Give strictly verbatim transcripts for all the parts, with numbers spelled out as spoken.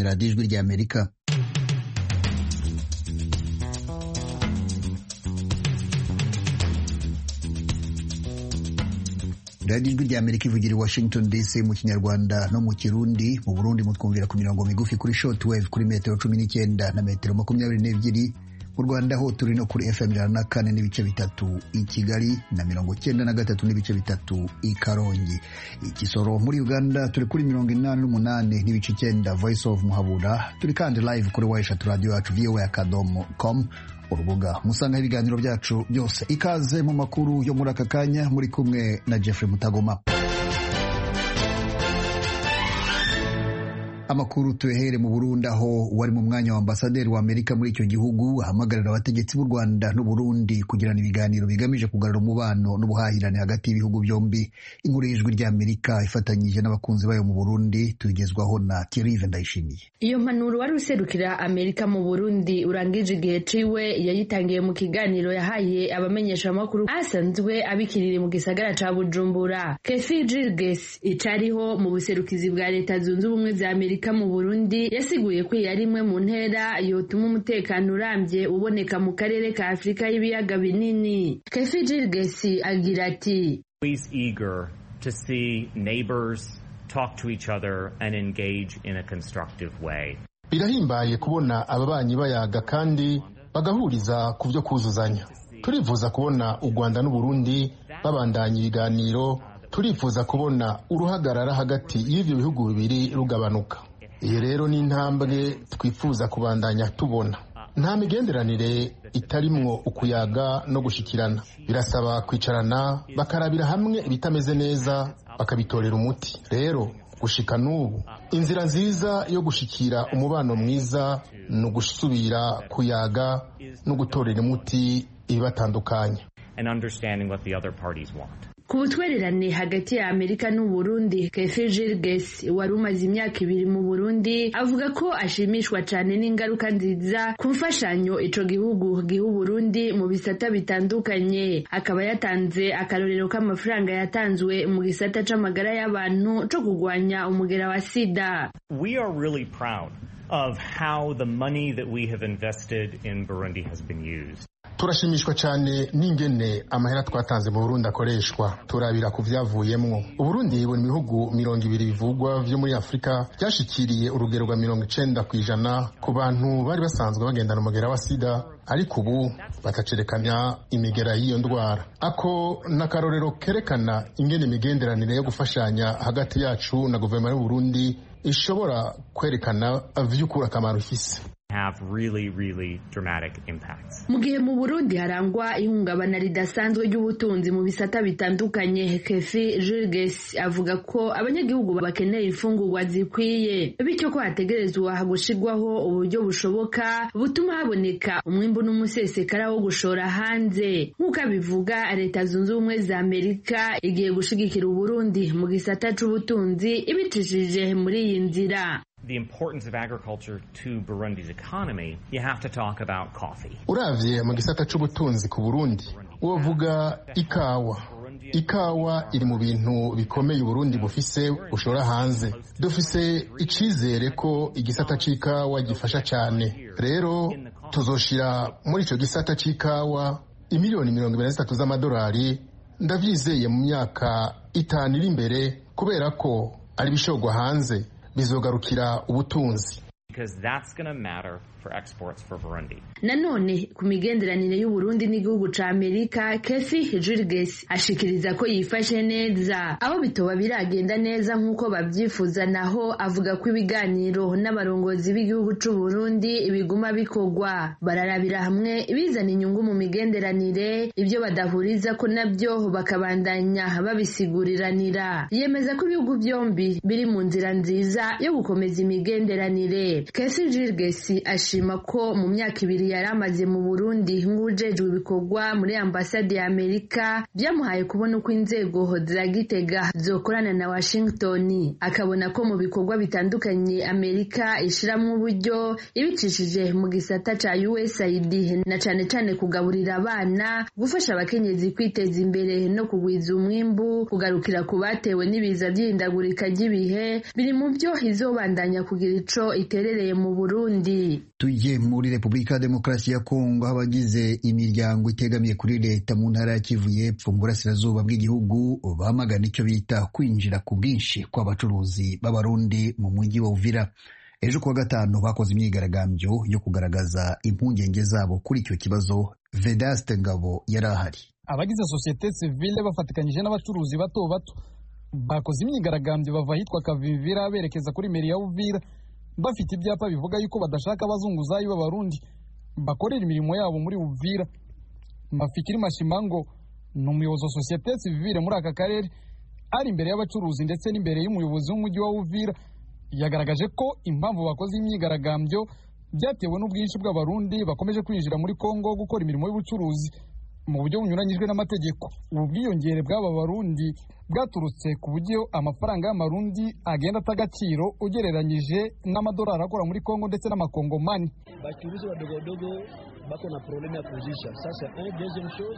ni radiyo ijwi ry'Amerika. radiyo ijwi ry'Amerika ivugira i Washington D C mu Kinyarwanda no mu Kirundi. Mu Burundi mutwumvira ku mirongo migufi kuri shortwave kuri metero cumi n'icyenda na metero makumyabiri n'ebyiri. Mu Rwanda ho turi no kuri F M ijana na kane n'ibice bitatu i Kigali na mirongo cyenda na gatatu n'ibice bitatu i Karongi. Ikisoro muri Uganda turi kuri mirongo inani n'umunani n'ibice icyenda Voice of Muhabura. Turi kandi live kuri Waishat Radio yacu v o a akadomo com, urubuga musanga ibiganiro byacu byose. Ikaze mu makuru yo muri aka kanya, muri kumwe na Jeffrey Mutagoma. Amakuru tuhere mu Burundi, aho wari mu mwanya wa ambasaderi wa Amerika muri icyo gihugu ahamagarira abategetsi b'u Rwanda n'u Burundi kugirana ibiganiro bigamije kugarura umubano n'ubuhahirane hagati y'ibihugu byombi. Inkuru y'ijwi ry'Amerika ifatanyije n'abakunzi bayo mu Burundi tugezwaho na Thierry Ndayishimiye. Iyo mpanuro wari userukira Amerika mu Burundi urangije igihe ciwe yayitangiye mu kiganiro yahaye abamenyesha amakuru asanzwe abikirire mu gisagara ca Bujumbura. Kefi Girges icariho mu buserukizi bwa Leta Zunze Ubumwe za Amerika mu Burundi yasiguye ko yari imwe mu ntera yotuma umutekano urambye uboneka mu karere ka Afrika y'ibiyaga binini. Kefi Girges agira ati, "Always eager to see neighbors talk to each other and engage in a constructive way." Birahimbaye kubona ababanyi bayaga kandi bagahuriza ku byo kuzuzanya. Turifuza kubona u Rwanda n'u Burundi babandanya ibiganiro. Turifuza kubona uruhagarara hagati y'ivyo bihugu bibiri rugabanuka. Iyi rero ni intambwe twifuza kubandanya tubona. Nta migenderanire itarimwo ukuyaga no gushikirana. Birasaba kwicarana bakarabira hamwe ibitameze neza bakabitorera umuti. Rero gushika n'ubu inzira nziza yo gushikira umubano mwiza no gusubira kuyaga no gutorera umuti ibibatandukanye. And understanding what the other parties want. Ku butwererane hagati ya Amerika n'u Burundi, Kefi Girges wari umaze imyaka ibiri mu Burundi avuga ko ashimishwa cyane n'ingaruka nziza ku mfashanyo ico gihugu giha Burundi mu bisata bitandukanye. Akaba yatanze akarorero k'amafaranga yatanzwe mu gisata c'amagara y'abantu co kugwanya umugera wa sida. We are really proud of how the money that we have invested in Burundi has been used. Turashimishwa cyane n'ingene amahera twatanze mu Burundi akoreshwa. Turabira ku vyavuyemwo. Uburundi buri mu bihugu mirongo ibiri bivugwa vyo muri Afrika byashikiriye urugero rwa mirongo icenda kw'ijana ku bantu bari basanzwe bagendana umugera wa sida, ariko ubu batacerekanya imigera y'iyo ndwara. Ako nakarorero kerekana ingene imigenderanire yo gufashanya hagati yacu na guverinoma y'u Burundi ishobora kwerekana vy'ukuri akamaro ifise. Have really, really dramatic impacts. Mu gihe mu Burundi harangwa ihungabana ridasanzwe ry'ubutunzi mu bisata bitandukanye, Kefi Girges avuga ko abanyagihugu bakeneye imfungurwa zikwiye, bityo ko hategerezwa gushigwaho uburyo bushoboka butuma haboneka umwimbu n'umusesekara wo gushora hanze. Nk'uko abivuga, Leta Zunze Ubumwe za Amerika igiye gushigikira Uburundi mu gisata c'ubutunzi ibicishije muri iyi nzira. The importance of agriculture to Burundi's economy, you have to talk about coffee. Uravye mu gisata c'ubutunzi ku Burundi, wovuga ikawa. Ikawa iri mu bintu bikomeye Burundi bufise ushora hanze. Dufise icizere ko igisata c'ikawa gifasha cyane. Rero tuzoshira muri ico gisata c'ikawa imiliyoni mirongo ibiri na zitatu z'amadolari. Ndavyizeye mu myaka itanu iri imbere, kubera ko ari bishogwa hanze bizogarukira ubutunzi. Because that's going to matter for exports for Burundi. Nanone ku migenderanire y'u Burundi n'igihugu ca Amerika, Kefi Girges ashikiriza ko yifashe neza, aho bitoba biragenda neza nk'uko babyifuza. Naho avuga ko ibiganiro n'abarongozi b'igihugu c'u Burundi biguma bikogwa, bararabira hamwe bizana inyungu mu migenderanire, ibyo badahuriza ko nabyo bakabandanya babisiguriranira. Yemeza ko ibihugu byombi biri mu nzira nziza yo gukomeza imigenderanire. Kefi Girges arashima ko mu myaka ibiri yari amaze mu Burundi nk'ujejwe ibikorwa muri ambasade ya Amerika byamuhaye kubona uko inzego za Gitega zokorana na Washington, akabona ko mu bikorwa bitandukanye Amerika ishiramwo uburyo ibicishije mu gisata ca U S A I D na cane cane kugaburira abana, gufasha abakenyezi kwiteza imbere no kugwiza umwimbu, kugarukira ku batewe n'ibiza by'ihindagurika ry'ibihe biri mu byo izobandanya kugira ico iterereye mu Burundi. Tujye muri Repubulika ya Demokarasi ya Kongo, abagize imiryango itegamiye kuri leta mu ntara ya Kivu y'Epfo mu burasirazuba bw'igihugu bamagana icyo bita kwinjira ku bwinshi kw'abacuruzi b'Abarundi mu mujyi wa Uvira. Ejo kuwa gatanu bakoze imyigaragambyo yo kugaragaza impungenge zabo kuri icyo kibazo. Vedaste Ngabo yari ahari. Abagize societe civile bafatikanyije n'abacuruzi bato bato bakoze imyigaragambyo bava hitwa Kavivira berekeza kuri meri ya Uvira, bafite ibyapa bivuga yuko badashaka abazunguzayi b'Abarundi bakorera imirimo yabo muri Uvira. Mafikiri Mashimango ni umuyobozi wa societe civile muri aka karere, ari imbere y'abacuruzi ndetse n'imbere y'umuyobozi w'umujyi wa Uvira, yagaragaje ko impamvu bakoze imyigaragambyo byatewe n'ubwinshi bw'Abarundi bakomeje kwinjira muri Kongo gukora imirimo y'ubucuruzi mu buryo bunyuranyijwe n'amategeko. Ubu bwiyongere bw'aba Barundi bwaturutse ku buryo amafaranga y'Amarundi agenda atagaciro ugereranyije n'amadolari akora muri Kongo ndetse n'amakongomani. Bacuruzi badogodogo bako na problème ya kuzisha. Sasa un deuxième chose,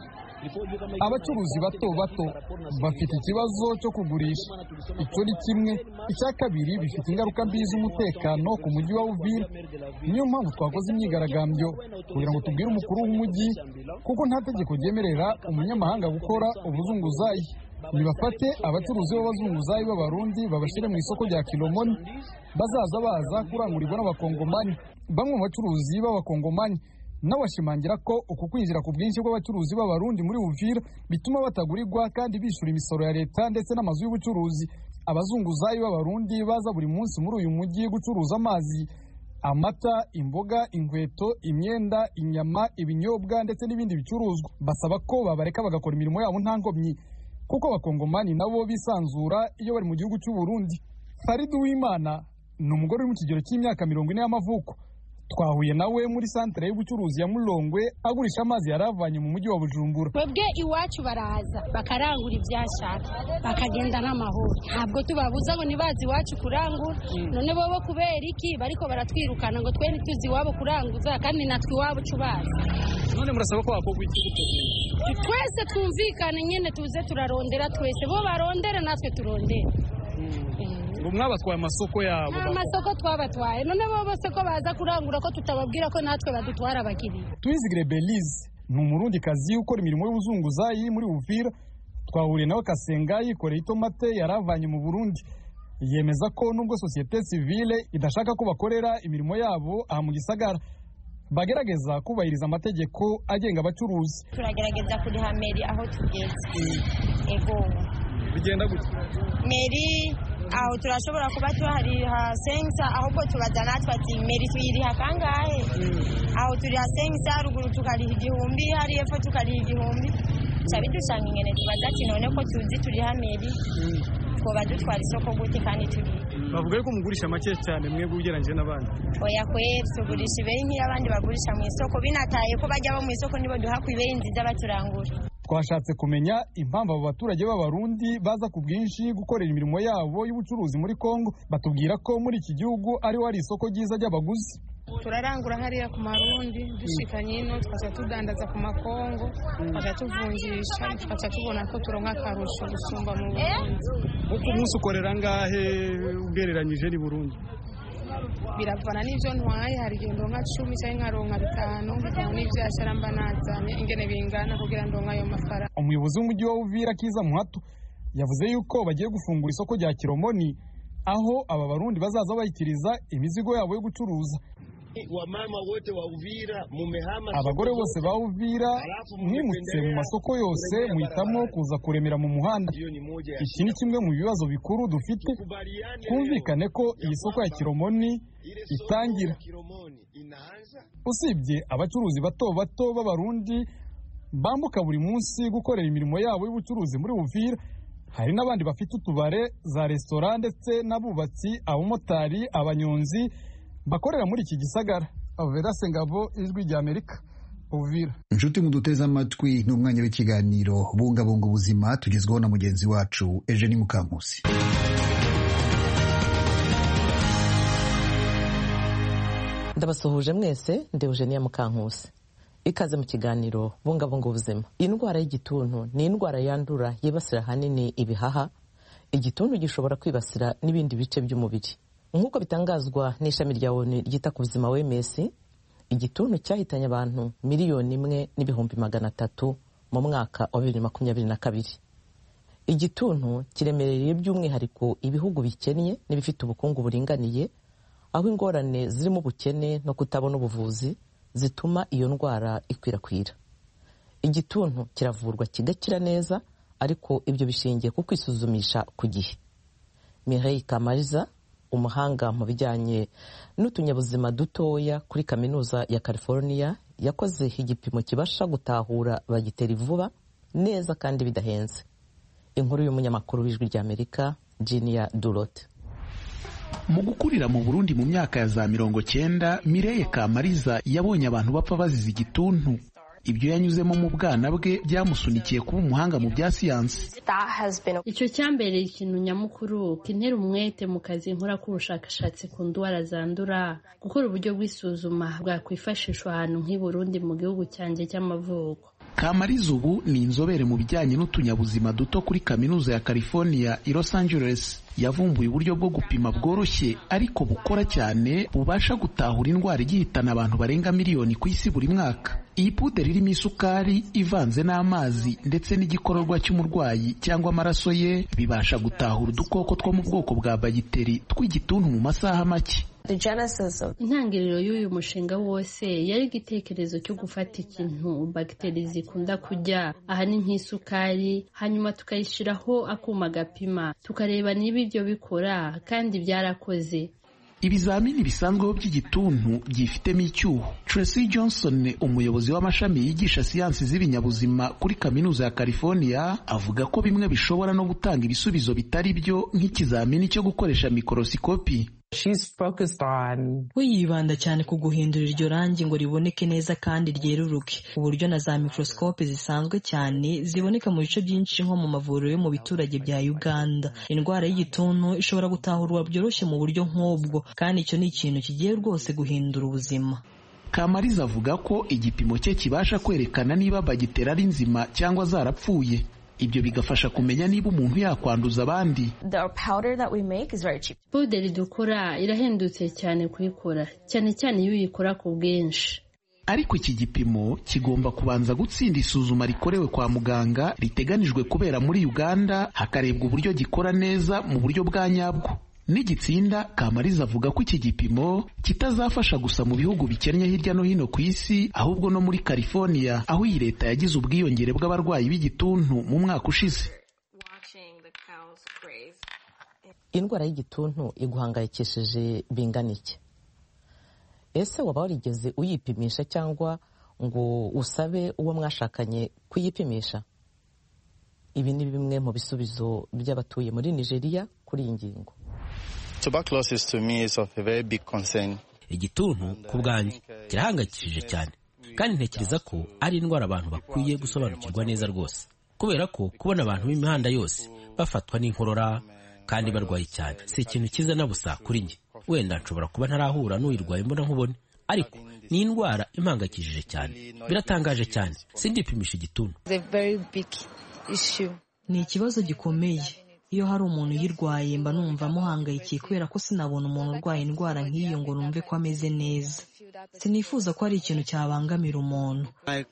abacuruzi bato bato bafite ikibazo cyo kugurisha, icyo ni kimwe. Icya kabiri, bifite ingaruka mbi z'umutekano ku mujyi wa Uvira. Niyo mpamvu twakoze imyigaragambyo kugira ngo tubwire umukuru w'umujyi kuko nta tegeko ryemerera umunyamahanga gukora ubuzunguzayi. Nibafate abacuruzi b'abazunguzayi b'Abarundi babashyire mu isoko rya Kilomoni, bazaza baza kurangurirwa n'abakongomani. Bamwe mu bacuruzi b'abakongomani n'abashimangira ko uku kwinjira ku bwinshi bw'abacuruzi b'Abarundi muri Uvira bituma batagurirwa kandi bishura imisoro ya leta ndetse n'amazu y'ubucuruzi. Abazunguzayi b'Abarundi baza buri munsi muri uyu mujyi gucuruza amazi, amata, imboga, inkweto, imyenda, inyama, ibinyobwa ndetse n'ibindi bicuruzwa. Basaba ko babareka bagakora imirimo yabo nta nkomyi kuko abakongomani nabo bisanzura iyo bari mu gihugu cy'u Burundi. Farid Uwimana ni umugore uri mu kigero cy'imyaka mirongo ine y'amavuko. Twahuye nawe muri santere y'ubucuruzi ya Mulongwe agurisha amazi yaravanye mu mujyi wa Bujumbura. Twebwe iwacu baraza bakarangura ibyashaka bakagenda n'amahoro, ntabwo tubabuza ngo nibazi iwacu kurangura. None bobo kubera iki bariko baratwirukana ngo twe ntituzi iwabo kuranguza kandi natwe iwabo cubaza? None murasaba ko bakogwa iki guteye? Twese twumvikane nyene tuze turarondera, twese bo barondera natwe turondera. Mwabatwaye amasoko yabo? Nta masoko twabatwaye, none bo bose ko baza kurangura ko tutababwira ko natwe badutwara abakiriya. Twizigire Belize ni umurundi kazi ukora imirimo y'ubuzunguzayi muri Uvira. Twahuriye nawe Kasenga yikoreye itomate yaravanye mu Burundi. Yemeza ko nubwo societe civile idashaka ko bakorera imirimo yabo aha mu gisagara, bagerageza kubahiriza amategeko agenga abacuruzi. Turagerageza kuriha meri aho tugeze. Ego bigenda gute? Meri aho turashobora kuba tuhariha sensa, ahubwo tubaza natwe ati meri tuyiriha kangahe? Aho turiha sensa, ruguru tukariha igihumbi, hari epfo tukariha igihumbi. Cyabi dusanga ingene tubaza ati none ko tuzi turiha meri twoba dutwara isoko gute kandi turi? Bavuga ko mugurisha make cyane mwebwe ugereranyije n'abandi. Oya kweri tugurisha ibeyi nk'iy'abandi bagurisha mu isoko, binataye ko bajya bo mu isoko nibo duha ku ibeyi nziza baturangura. Twashatse kumenya impamvu abo baturage b'Abarundi baza ku bwinshi gukorera imirimo yabo y'ubucuruzi muri Kongo. Batubwira ko muri iki gihugu ariho hari isoko ryiza ry'abaguzi. Turarangura hariya ku Marundi, dushikanye ino twaca tudandaza ku Makongo, twaca tuvunjisha, twaca tubona ko turonka akarusho gusumba mu Burundi. Uko umunsi ukorera ngahe ugereranyije ni Burundi? Biravana n'ivyo ntwaye, hari igihe ndonka cumi cyangwa nkaronka bitanu, bivana n'ivyashara mba nazanye ingene bingana kugira ndonka ayo mafaranga. Umuyobozi w'umujyi wa Uvira Kiza Muhato yavuze yuko bagiye gufungura isoko rya Kilomoni aho aba Barundi bazaza bayikiriza imizigo yabo yo gucuruza. Wamama wote wa Uvira mumehama, abagore bose ba Uvira mwimutse mu masoko yose muhitamo kuza kuremera mu muhanda. Iki ni kimwe mu bibazo bikuru dufite, kumvikane ko iyi soko ya Kilomoni itangira. Usibye abacuruzi bato bato b'Abarundi bambuka buri munsi gukorera imirimo yabo y'ubucuruzi muri Uvira, hari n'abandi bafite utubare, za restaurant ndetse n'abubatsi, abamotari, abanyonzi bakorera muri iki gisagara. Vedase Ngabo, Ijwi ry'Amerika, Uvira. Inshuti muduteze amatwi n'umwanya w'ikiganiro bungabunga ubuzima tugezweho na mugenzi wacu Eugenie Mukankusi. Ndabasuhuje mwese, ndi Eugenie Mukankusi. Ikaze mu kiganiro bungabunga ubuzima. Indwara y'igituntu ni indwara yandura yibasira hanini ibihaha. Igituntu gishobora kwibasira n'ibindi bice by'umubiri. Nk'uko bitangazwa n'ishami rya O N U ryita ku buzima W M S, igituntu cyahitanye abantu miliyoni imwe n'ibihumbi magana atatu mu mwaka wa bibiri na makumyabiri na kabiri. Igituntu kiremereye by'umwihariko ibihugu bikennye n'ibifite ubukungu buringaniye, aho ingorane zirimo ubukene no kutabona ubuvuzi zituma iyo ndwara ikwirakwira. Igituntu kiravurwa kigakira neza, ariko ibyo bishingiye ku kwisuzumisha ku gihe. Mireille Kamariza, umuhanga mu bijyanye n'utunyabuzima dutoya kuri kaminuza ya California, yakoze igipimo kibasha gutahura bagiteri vuba neza kandi bidahenze. Inkuru y'umunyamakuru w'Ijwi ry'Amerika Ginia Durote. Mu gukurira mu Burundi mu myaka ya za mirongo cyenda, Mireille Kamariza yabonye abantu bapfa bazize igituntu. Ibyo yanyuzemo mu bwana bwe byamusunikiye kuba umuhanga mu bya siyansi. Icyo cyambereye ikintu nyamukuru kintera umwete mu kazi nkora k'ubushakashatsi ku ndwara zandura, gukora uburyo bw'isuzuma bwakwifashishwa ahantu nk'i Burundi mu gihugu cyanjye cy'amavuko. Kamariza ubu ni inzobere mu bijyanye n'utunyabuzima duto kuri kaminuza ya California i Los Angeles. Yavumbuye uburyo bwo gupima bworoshye ariko bukora cyane bubasha gutahura indwara igihitana abantu barenga miliyoni ku isi buri mwaka. Iyi puderi irimo isukari ivanze n'amazi ndetse n'igikororwa cy'umurwayi cyangwa amaraso ye bibasha gutahura udukoko two mu bwoko bwa bagiteri tw'igituntu mu masaha make. Intangiriro y'uyu mushinga wose yari igitekerezo cyo gufata ikintu bagiteri zikunda kurya, aha ni nk'isukari, hanyuma tukayishyiraho akuma gapima tukareba niba ibyo bikora, kandi byarakoze. Ibizamini bisanzweho by'igituntu byifitemo icyuho. Tracy Johnson, umuyobozi w'amashami yigisha siyansi z'ibinyabuzima kuri kaminuza ya California, avuga ko bimwe bishobora no gutanga ibisubizo bitari byo nk'ikizamini cyo gukoresha mikorosikopi. We yibanda cyane ku guhindura iryo rangi ngo riboneke neza kandi ryeruruke, uburyo na za mikorosikope zisanzwe cyane ziboneka mu bice byinshi nko mu mavuriro yo mu biturage bya Uganda. Indwara y'igituntu ishobora gutahurwa byoroshye mu buryo nk'ubwo, kandi icyo ni ikintu kigiye rwose guhindura ubuzima. Kamariza avuga ko igipimo cye kibasha kwerekana niba bagiteri ari nzima cyangwa zarapfuye. Ibyo bigafasha kumenya niba umuntu yakwanduza abandi. Puderi dukora irahendutse cyane kuyikora, cyane cyane iyo uyikora ku bwinshi. Ariko iki gipimo kigomba kubanza gutsinda isuzuma rikorewe kwa muganga riteganijwe kubera muri Uganda, hakarebwa uburyo gikora neza mu buryo bwa nyabwo. N'igitsinda, Kamariza avuga ko iki gipimo kitazafasha gusa mu bihugu bikennye hirya no hino ku isi, ahubwo no muri California, aho iyi leta yagize ubwiyongere bw'abarwayi b'igituntu mu mwaka ushize. Indwara y'igituntu iguhangayikishije bingana iki? Ese waba warigeze uyipimisha cyangwa ngo usabe uwo mwashakanye kuyipimisha? Ibi ni bimwe mu bisubizo by'abatuye muri Nigeria kuri iyi ngingo. Tuberculosis to me is of a very big concern. Igituntu ku bwanjye kirahangayikishije cyane, kandi ntekereza ko ari indwara abantu bakwiye gusobanukirwa neza rwose, kubera ko kubona abantu b'imihanda yose bafatwa n'inkorora kandi barwaye cyane si ikintu cyiza na busa kuri njye. Wenda nshobora kuba ntarahura n'uyirwaye mbona nkubone, ariko ni indwara impangayikishije cyane. Biratangaje cyane, sindipimisha igituntu. Ni ikibazo gikomeye. Iyo hari umuntu uyirwaye mba numva muhangayikiye, kubera ko sinabona umuntu urwaye indwara nk'iyo ngo numve ko ameze neza. Sinifuza ko ari ikintu cyabangamira umuntu.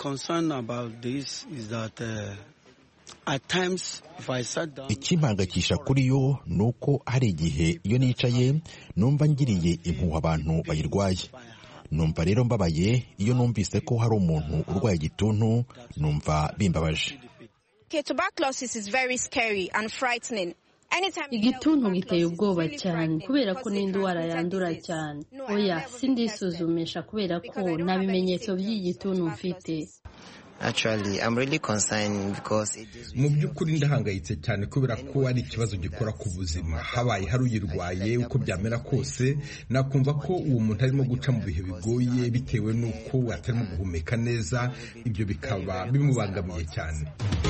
Ikimpangayikisha kuri yo ni uko hari igihe iyo nicaye numva ngiriye impuhwe abantu bayirwaye. Numva rero mbabaye iyo numvise ko hari umuntu urwaye igituntu, numva bimbabaje. Igituntu giteye ubwoba cyane kubera ko ni indwara yandura cyane. Oya, sindisuzumisha kubera ko nta bimenyetso by'igituntu mfite. Actually, I'm really concerned because mu by'ukuri ndahangayitse cyane kubera ko ari ikibazo gikora ku buzima. Habaye hari uyirwaye uko byamera kose, nakumva ko uwo muntu arimo guca mu bihe bigoye bitewe n'uko atarimo guhumeka neza, ibyo bikaba bimubangamiye cyane.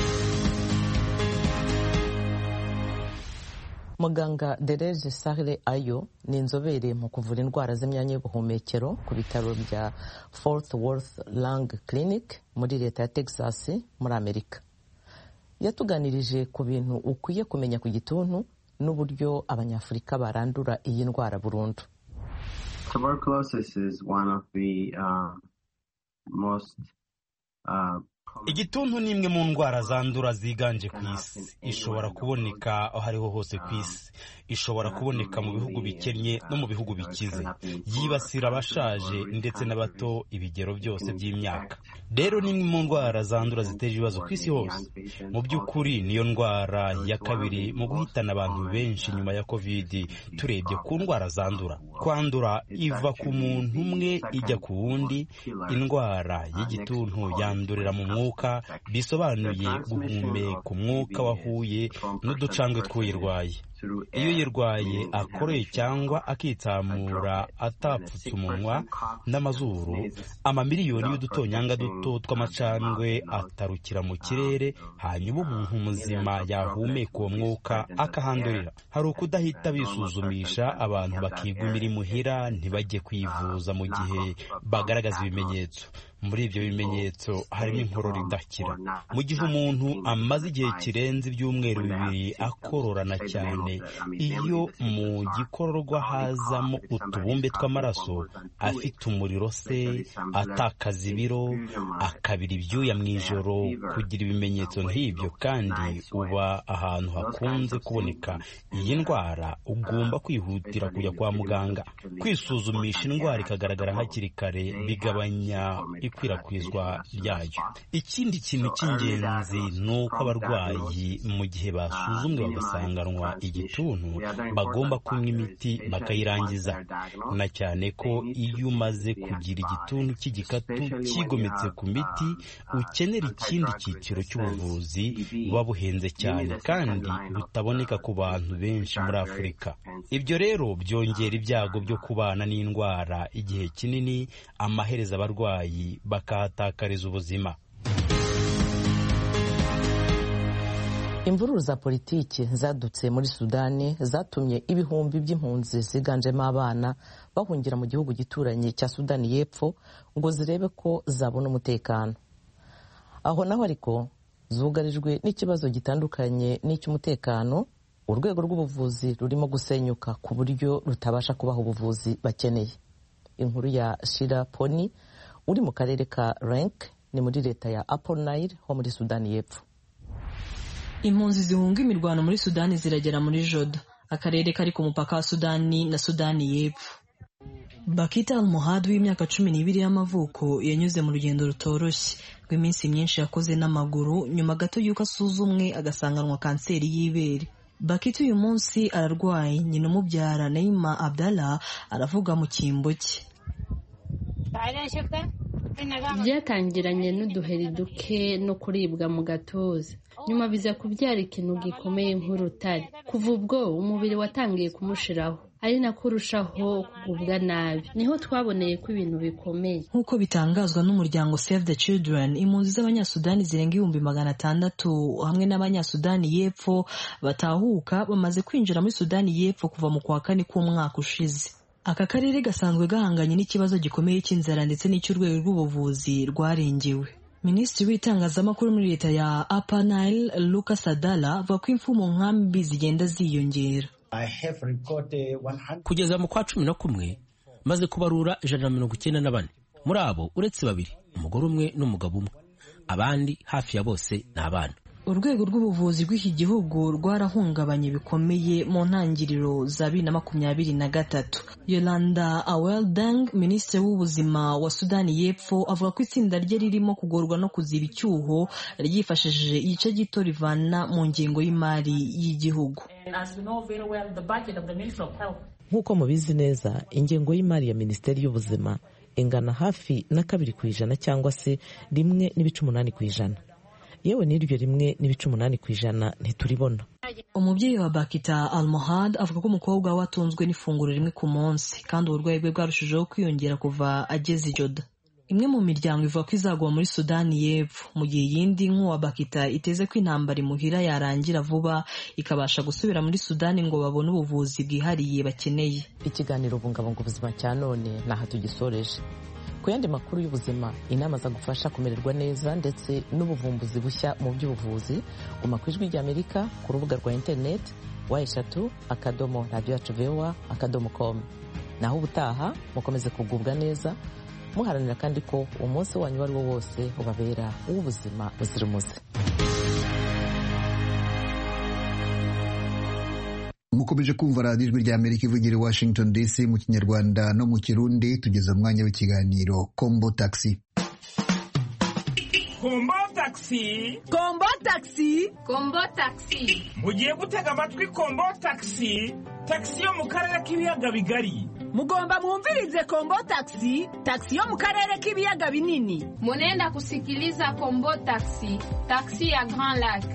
Muganga Derege Sarle Ayo ni inzobere mu kuvura indwara z'imyanya y'ubuhumekero ku bitaro bya Fort Worth Lung Clinic muri leta ya Texas muri Amerika. Yatuganirije ku bintu ukwiye kumenya ku gituntu n'uburyo abanyafurika barandura iyi ndwara burundu. Tuberculosis is one of the uh, most uh, Igituntu ni imwe mu ndwara zandura ziganje ku isi. Ishobora kuboneka aho ariho hose ku isi. Ishobora kuboneka mu bihugu bikennye no mu bihugu bikize. Yibasira abashaje ndetse n'abato ibigero byose by'imyaka. Rero ni imwe mu ndwara zandura ziteje ibibazo ku isi hose. Mu by'ukuri niyo ndwara ya kabiri mu guhitana abantu benshi nyuma ya Covid turebye ku ndwara zandura. Kwandura iva ku muntu umwe ijya ku wundi. Indwara y'igituntu yandurira mu mwuka, bisobanuye guhumeka umwuka wahuye n'uducandwe tw'uyirwaye. Iyo yirwaye akoreye cyangwa akitsamura atapfutse umunwa n'amazuru, amamiliyoni y'udutonyanga duto tw'amacandwe atarukira mu kirere, hanyuma umuntu muzima yahumeka uwo mwuka akahandurira. Hari ukudahita bisuzumisha, abantu bakigumira imuhira ntibajye kwivuza mu gihe bagaragaza ibimenyetso. Muri ibyo bimenyetso harimo inkorora idakira. Mu gihe umuntu amaze igihe kirenze ibyumweru bibiri akororana cyane, iyo mu gikororwa hazamo utubumbe tw'amaraso, afite umuriro se, atakaza ibiro, akabira ibyuya mu ijoro, kugira ibimenyetso nk'ibyo kandi uba ahantu hakunze kuboneka iyi ndwara, ugomba kwihutira kujya kwa muganga. Kwisuzumisha indwara ikagaragara hakiri kare bigabanya ikwirakwizwa ryayo. Ikindi kintu cy'ingenzi ni uko abarwayi mu gihe basuzumwe bagasanganwa igituntu bagomba kunywa imiti bakayirangiza, na cyane ko iyo umaze kugira igituntu cy'igikatu cyigometse ku miti ukenera ikindi cyiciro cy'ubuvuzi buba buhenze cyane kandi butaboneka ku bantu benshi muri Afurika. Ibyo rero byongera ibyago byo kubana n'indwara igihe kinini, amaherezo abarwayi bakahatakariza ubuzima. Imvururu za politiki zadutse muri Sudani zatumye ibihumbi by'impunzi ziganjemo abana bahungira mu gihugu gituranye cya Sudani y'Epfo ngo zirebe ko zabona umutekano. Aho naho ariko zugarijwe n'ikibazo gitandukanye n'icy'umutekano, urwego rw'ubuvuzi rurimo gusenyuka ku buryo rutabasha kubaha ubuvuzi bakeneye. Inkuru ya Shira Poni uri mu karere ka Rank ni muri leta ya Upper Nile ho muri Sudani y'Epfo. Impunzi zihunga imirwano muri Sudani ziragera muri Joda, akarere kari ku mupaka wa Sudani na Sudani y'Epfo. Bakita al-Muhad w'imyaka cumi n'ibiri y'amavuko yanyuze mu rugendo rutoroshye rw'iminsi myinshi yakoze n'amaguru nyuma gato y'uko asuzumwe agasanganwa kanseri y'ibere. Bakita uyu munsi ararwaye, nyina umubyara Neima Abdallah aravuga mu cyimbo cye. Byatangiranye n'uduheri duke no kuribwa mu gatuza, nyuma biza kubyara ikintu gikomeye nk'urutare. Kuva ubwo umubiri watangiye kumushiraho, ari nako urushaho kugubwa nabi. Niho twaboneye ko ibintu bikomeye. Nk'uko bitangazwa n'umuryango Save the Children, impunzi z'abanyasudani zirenga ibihumbi magana atandatu hamwe n'abanyasudani y'Epfo batahuka bamaze kwinjira muri Sudani y'Epfo kuva mu kwa kane k'umwaka ushize. Aka karere gasanzwe gahanganye n'ikibazo gikomeye cy'inzara ndetse n'icy'urwego rw'ubuvuzi rwarengewe. Minisitiri w'itangazamakuru muri leta ya Upper Nile Lucas Sadala avuga ko impfu mu nkambi zigenda ziyongera. Kugeza mu kwa cumi na kumwe maze kubarura ijana na mirongo icyenda na bane. Muri abo uretse babiri, umugore umwe n'umugabo umwe, abandi hafi ya bose ni abana. Urwego rw'ubuvuzi rw'iki gihugu rwarahungabanye bikomeye mu ntangiriro za bibiri na makumyabiri na gatatu. Yolanda Aweldang, minisitiri w'ubuzima wa Sudani y'Epfo, avuga ko itsinda rye ririmo kugorwa no kuziba icyuho ryifashishije igice gito rivana mu ngengo y'imari y'igihugu. Nk'uko mubizi neza, ingengo y'imari ya Minisiteri y'Ubuzima ingana hafi na kabiri ku ijana cyangwa se rimwe n'ibice umunani ku ijana. Yewe n'iryo rimwe n'ibice umunani ku ijana ntituribona. Umubyeyi wa Bakita Al-Mohad avuga ko umukobwa we atunzwe n'ifunguro rimwe ku munsi kandi uburwayi bwe bwarushijeho kwiyongera kuva ageze i Joda. Imwe mu miryango ivuga ko izagwa muri Sudani y'Epfo mu gihe yindi nk'uwa Bakita iteze ko intambara imuhira yarangira vuba ikabasha gusubira muri Sudani ngo babone ubuvuzi bwihariye bakeneye. Ikiganiro bungabunga ubuzima cya none naha tugisoreje. Ku yandi makuru y'ubuzima, inama za gufasha kumererwa neza ndetse n'ubuvumbuzi bushya mu by'ubuvuzi guma ku Ijwi ry'Amerika ku rubuga rwa internet wa eshatu akadomo radio yacu voa akadomo com. Naho ubutaha mukomeze kugubwa neza, muharanira kandi ko umunsi wanyu wari wo wose ubabera uw'ubuzima buzira umuze. mukomeje kumva radiyo Ijwi ry'Amerika ivugira i Washington D C mu Kinyarwanda no mu Kirundi. Tugeze umwanya w'ikiganiro Kombo Taxi. Kombo Taxi, Kombo Taxi, Kombo Taxi. Mugiye gutega amatwi Kombo Taxi, taxi yo mu karere k'ibiyaga bigari. Mugomba mwumvirize Kombo Taxi, taxi yo mu karere k'ibiyaga binini. Munenda kusikiliza Kombo Taxi, taxi ya Grand Lac.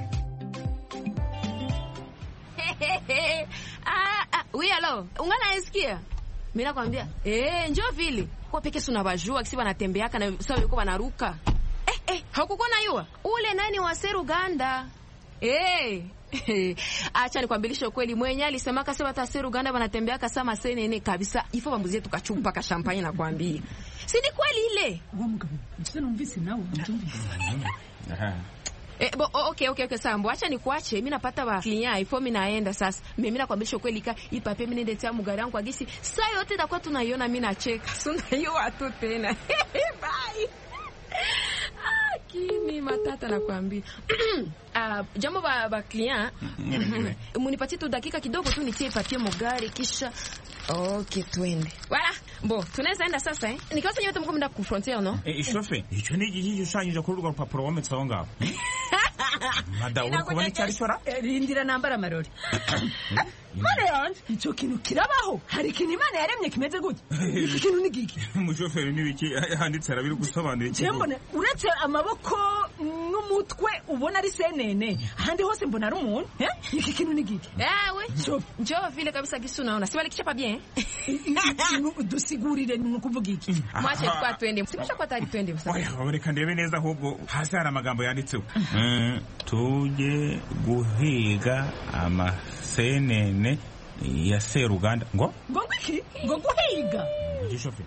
ah, ah, oui alo, ungana esikia? Mimi nakwambia, eh, njoo vile. Kwa peke suna bajua kisi wanatembeaka na sawa yuko wanaruka. Eh eh, haukukona yua? Ule nani wa Seruganda? Eh. Acha nikwambilishe ukweli, mwenye alisema kasa wata Seruganda wanatembeaka sama senene kabisa. Ifo bambuzie tukachupa ka champagne na kwambia. Si ni kweli ile? Wamugabo, msana umvisi nao, mtumvisi. Aha. Eh, bo, okay, okay, okay, sambo. Acha nikuache, mimi napata ba client, ifo mimi naenda sasa. Mimi nakwambia kweli ka ipape mimi nende tia mugari yangu agisi. Saa yote takuwa tunaiona mimi nacheka. Suna hiyo watu tena. Bye. Ah, kimi matata nakwambia. Ah, jambo ba ba client. Munipatie tu dakika kidogo tu nitie papier mugari kisha. Okay, twende. Wala, bo, tunaweza enda sasa eh? Nikaanza nyote mko mnda ku frontier no? Eh, shofe, icho ni gihije ushanyije kuri rwa rupapuro wometse aho ngaho. Mada uri kubona cyari cyora? Rindira nambara marori. Mane yanje, ico kintu kirabaho. Hari kintu Imana yaremye kimeze gute? Iki kintu ni giki? Umushoferi ni biki handitse arabiri gusobanura iki? Cyembone uretse amaboko n'umutwe ubona ari senene. Ahandi hose mbona ari umuntu, eh? Iki kintu ni giki? Eh we, njoo vile kabisa gisu naona. Si wale kichapa bien? Dusigurire nukuvuga iki? Mwache kwa twende. Simusha kwa tari twende sasa. Oya, reka ndebe neza ahubwo hasi hari amagambo yanditseho. Tuje guhiga amasenene ya Seruganda. Ngo? Ngo iki? Ngo guhiga. Gishofe.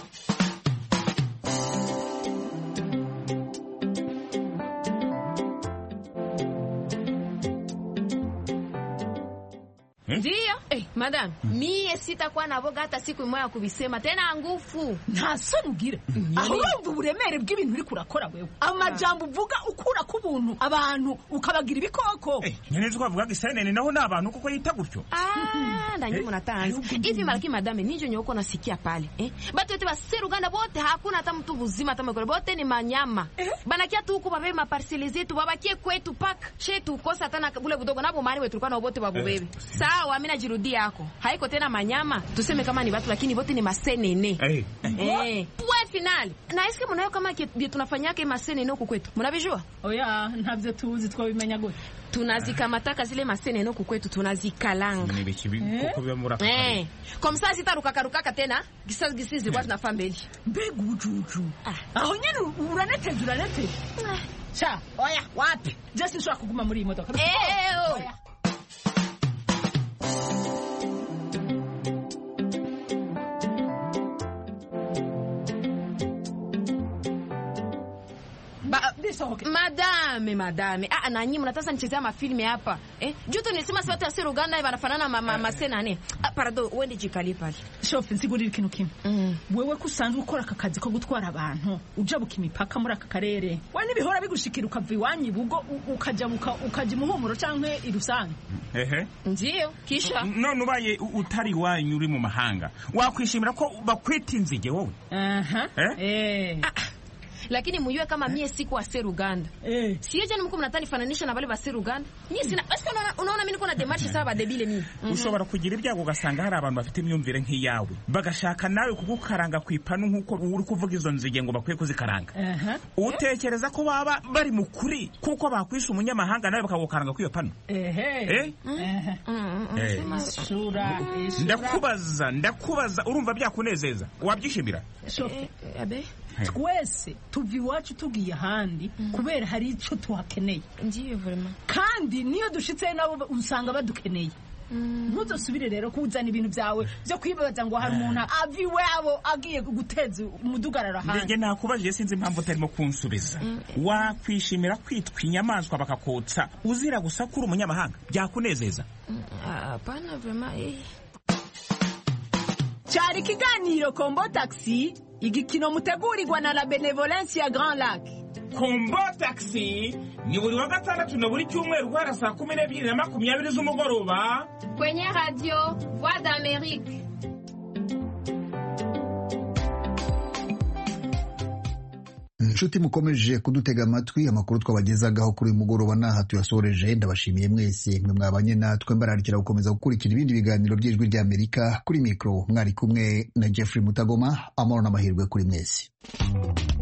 Ndio, eh, madam, mie sitakuwa na boga hata siku moja kubisema tena ngufu. Nta soni ugira. Aho urumva uburemere bw'ibintu uri kurakora wewe. Amajambo uvuga ukura ku buntu abantu ukabagira ibikoko. Eh, nyene twavuga gisenene naho nabantu kuko yita gutyo. Ah, ndanyi munatanza. Hivi malaki madame nijo nyoko nasikia pale, eh? Batu wote ba Seruganda bote hakuna hata mtu buzima hata mkore bote ni manyama. Eh? Banakia tu huko babe ma parcelles zetu babakie kwetu pak. Shetu kosa tana bule budogo nabo mari wetu kwa na bote babubebe. Sawa, mimi najirudia yako. Haiko tena manyama. Tuseme kama ni watu lakini bote ni masenene. Eh. Eh. Point final. Na eske munayo kama bia tunafanyake masenene huko kwetu. Mnabijua? Oya, ntabyo tuzi twabimenya gute. Tunazikamataka zile masenene huko kwetu tunazikalanga. Ni biki biko bya muraka. Eh. Comme ça zitaruka ruka tena. Gisa gisizi kwa tunafanya mbele. Mbegu ujuju. Aho nyene uraneteza uraneteza. Cha, oya, wapi? Just nshaka kuguma muri iyi modoka. Eh. Oya. Madame, madame. Ah, na nyinyi mnataka nichezea mafilme hapa. Eh? Juto nilisema si watu wa Seruganda wanafanana mama masena nani? Ah, pardon, wende jikali pale. Shofi nsigurira ikintu kimwe. Mm. Wewe kusanzwe ukora akakazi ko gutwara abantu, ujabuka imipaka muri aka karere. We nibihora bigushikira ukava iwanyu bugo ukajabuka ukaja muhumuro canke irusange. Ehe. Ndio, kisha. None ubaye utari wanyu uri mu mahanga. Wakwishimira ko bakwita inzige wowe? Aha. Eh? Eh. Ah. lakini mjue kama mie siku wa Seruganda eh sio je mko mnatani fananisha na wale ba Seruganda mie sina basi unaona unaona mimi niko na demarche saba debile mimi ushobora kugira ibyago ugasanga hari abantu bafite imyumvire nk'iyawe bagashaka nawe kugukaranga ku ipanu nkuko uri kuvuga izo nzige ngo bakwiye kuzikaranga utekereza ko baba bari mu kuri kuko bakwisha umunyamahanga nawe bakagukaranga ku iyo panu ehe eh sura ndakubaza ndakubaza urumva byakunezeza wabyishimira abe twese tuvi iwacu tugiye ahandi kubera hari icyo tuhakeneye ngiye vraiment kandi niyo dushitse nabo usanga badukeneye ntuzosubire rero kuzana ibintu byawe byo kwibaza ngo hari umuntu ava iwabo agiye guteza umudugararo ahandi nge nakubajije sinzi impamvu utarimo kunsubiza wakwishimira kwitwa inyamaswa bakakotsa uzira gusa kuri umunyamahanga byakunezeza hapana vraiment eh cyari ikiganiro Kombo Taxi igikino mutegurirwa na la Benevolence ya Grand Lac. Kombo Taxi ni buri wa gatandatu na buri cyumweru guhera saa kumi n'ebyiri na makumyabiri z'umugoroba kwenye radio Voix d'Amérique. inshuti mukomeje kudutega amatwi amakuru twabagezagaho kuri uyu mugoroba naha tuyasoreje ndabashimiye mwese mwe mwabanye natwe mbararikira gukomeza gukurikira ibindi biganiro by'ijwi ry'Amerika kuri mikro mwari kumwe na Jeffrey Mutagoma amahoro n'amahirwe kuri mwese.